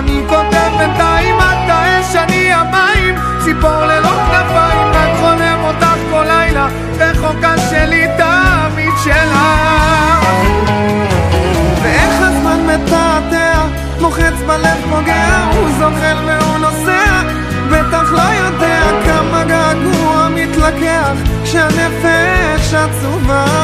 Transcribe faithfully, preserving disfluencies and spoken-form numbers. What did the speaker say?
אני כותב בינתיים את האש, אני המים, ציפור ללא כנפיים, רק חולם אותך כל לילה, רחוקה שלי תמיד שלך. ואיך הזמן מתעתע, מוחץ בלב פוגע, הוא זוחל והוא נוסע, בטח לא יודע כמה געגוע מתלקח, כשהנפש עצובה.